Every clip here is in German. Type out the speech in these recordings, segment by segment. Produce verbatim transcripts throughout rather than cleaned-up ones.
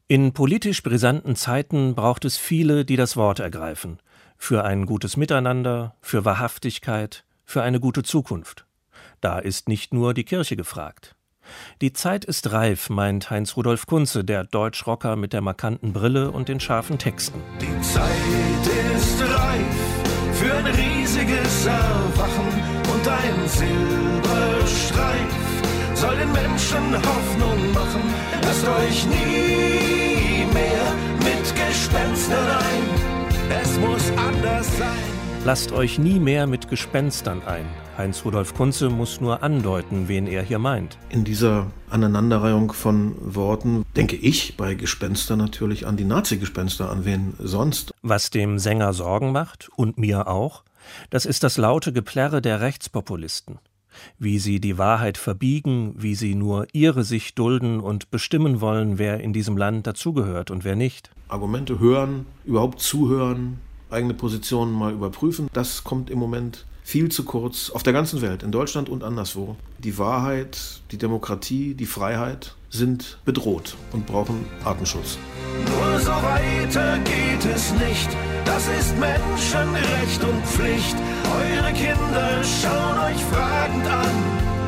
In politisch brisanten Zeiten braucht es viele, die das Wort ergreifen. Für ein gutes Miteinander, für Wahrhaftigkeit, für eine gute Zukunft. Da ist nicht nur die Kirche gefragt. Die Zeit ist reif, meint Heinz-Rudolf Kunze, der Deutschrocker mit der markanten Brille und den scharfen Texten. Die Zeit ist reif für ein riesiges Erwachen und ein Silberstreif soll den Menschen Hoffnung machen. Lasst euch nie mehr mit Gespenstern ein, es muss anders sein. Lasst euch nie mehr mit Gespenstern ein. Heinz-Rudolf Kunze muss nur andeuten, wen er hier meint. In dieser Aneinanderreihung von Worten denke ich bei Gespenster natürlich an die Nazi-Gespenster, an wen sonst. Was dem Sänger Sorgen macht, und mir auch, das ist das laute Geplärre der Rechtspopulisten. Wie sie die Wahrheit verbiegen, wie sie nur ihre Sicht dulden und bestimmen wollen, wer in diesem Land dazugehört und wer nicht. Argumente hören, überhaupt zuhören, eigene Positionen mal überprüfen, das kommt im Moment viel zu kurz auf der ganzen Welt, in Deutschland und anderswo. Die Wahrheit, die Demokratie, die Freiheit sind bedroht und brauchen Artenschutz. Nur so weiter geht es nicht, das ist Menschenrecht und Pflicht. Eure Kinder schauen euch fragend an.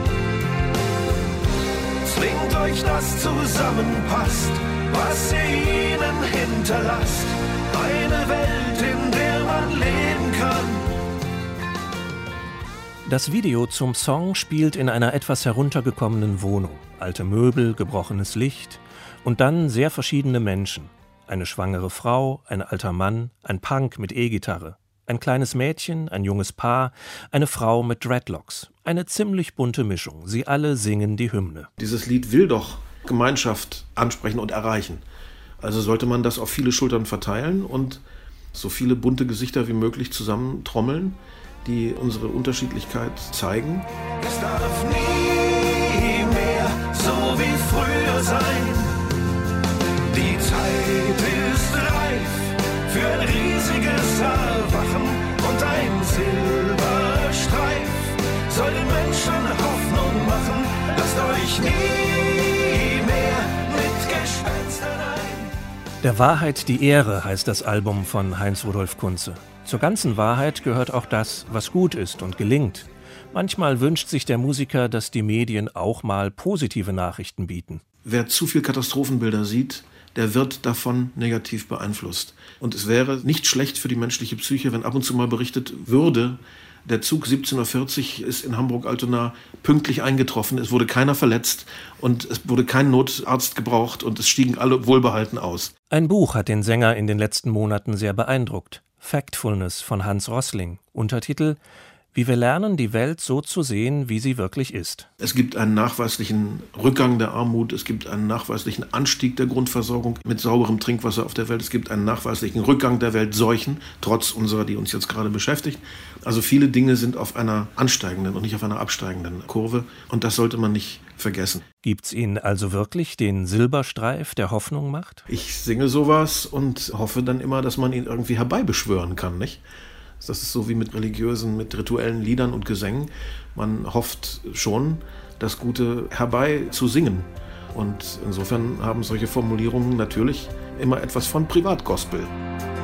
Zwingt euch, das zusammenpasst, was ihr ihnen hinterlasst. Eine Welt, in der man leben kann. Das Video zum Song spielt in einer etwas heruntergekommenen Wohnung. Alte Möbel, gebrochenes Licht und dann sehr verschiedene Menschen. Eine schwangere Frau, ein alter Mann, ein Punk mit E-Gitarre, ein kleines Mädchen, ein junges Paar, eine Frau mit Dreadlocks. Eine ziemlich bunte Mischung. Sie alle singen die Hymne. Dieses Lied will doch Gemeinschaft ansprechen und erreichen. Also sollte man das auf viele Schultern verteilen und so viele bunte Gesichter wie möglich zusammentrommeln, die unsere Unterschiedlichkeit zeigen. Es darf nie mehr so wie früher sein. Die Zeit ist reif für ein riesiges Erwachen und ein Silberstreif soll den Menschen Hoffnung machen. Lasst euch nie mehr mit Gespenstern ein. Der Wahrheit die Ehre heißt das Album von Heinz-Rudolf Kunze. Zur ganzen Wahrheit gehört auch das, was gut ist und gelingt. Manchmal wünscht sich der Musiker, dass die Medien auch mal positive Nachrichten bieten. Wer zu viel Katastrophenbilder sieht, der wird davon negativ beeinflusst. Und es wäre nicht schlecht für die menschliche Psyche, wenn ab und zu mal berichtet würde, der Zug siebzehn Uhr vierzig ist in Hamburg-Altona pünktlich eingetroffen, es wurde keiner verletzt und es wurde kein Notarzt gebraucht und es stiegen alle wohlbehalten aus. Ein Buch hat den Sänger in den letzten Monaten sehr beeindruckt. Factfulness von Hans Rosling. Untertitel: Wie wir lernen, die Welt so zu sehen, wie sie wirklich ist. Es gibt einen nachweislichen Rückgang der Armut, es gibt einen nachweislichen Anstieg der Grundversorgung mit sauberem Trinkwasser auf der Welt, es gibt einen nachweislichen Rückgang der Weltseuchen, trotz unserer, die uns jetzt gerade beschäftigt. Also viele Dinge sind auf einer ansteigenden und nicht auf einer absteigenden Kurve und das sollte man nicht vergessen. Gibt's ihn also wirklich, den Silberstreif, der Hoffnung macht? Ich singe sowas und hoffe dann immer, dass man ihn irgendwie herbeibeschwören kann, nicht? Das ist so wie mit religiösen, mit rituellen Liedern und Gesängen. Man hofft schon, das Gute herbei zu singen. Und insofern haben solche Formulierungen natürlich immer etwas von Privatgospel.